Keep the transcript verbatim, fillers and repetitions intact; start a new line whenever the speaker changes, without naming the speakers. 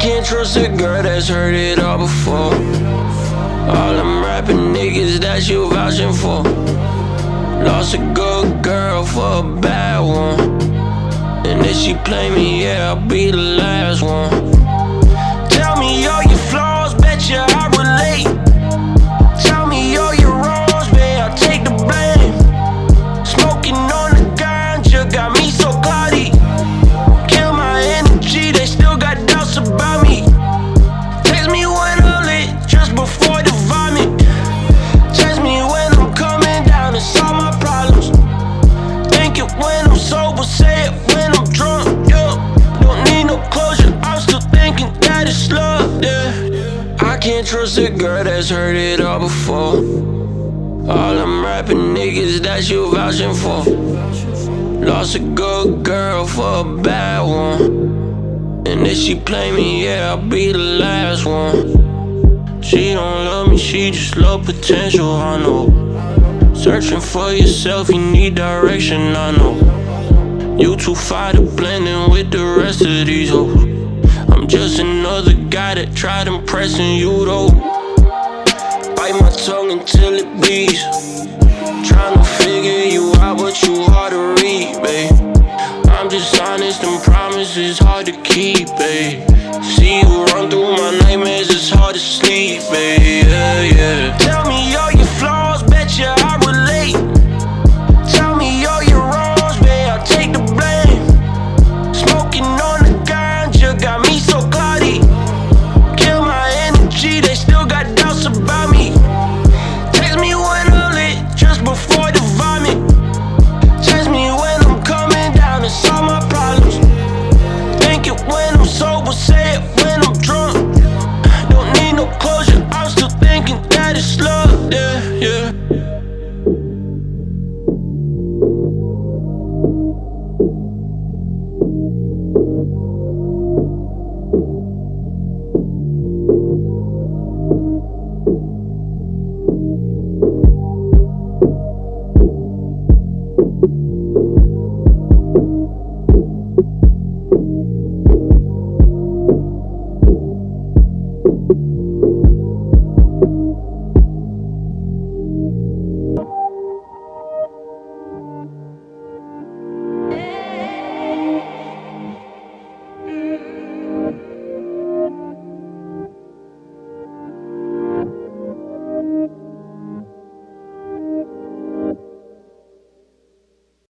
can't trust a girl that's heard it all before. All them rapping niggas that you vouching for. Lost a good girl for a bad one, and if she play me, yeah, I'll be the last one. Tell me all your flaws, bet you I relate. Tell me all your wrongs, babe, I'll take the blame. Smoking on the ganja got me so cloudy. Kill my energy, they still got doubts about me. Text me when I'm lit, just before the vomit. Text me when I'm coming down to solve my problems. Think it when I'm sober, say it when I'm drunk, yeah. Don't need no closure, I'm still thinking that it's love, yeah. I can't trust a girl that's heard it all before. All them rapping niggas that you vouching for. Lost a good girl for a bad one, and if she play me, yeah, I'll be the last one. She don't love me, she just love potential, I know. Searching for yourself, you need direction, I know. You too far to blend in with the rest of these hoes. I'm just another guy that tried impressing you though. Bite my tongue until it bleeds. Tryna figure you out, but you hard to read, babe. I'm just honest and promises hard to keep, babe. See you run through my nightmares, it's hard to sleep, babe, yeah, yeah.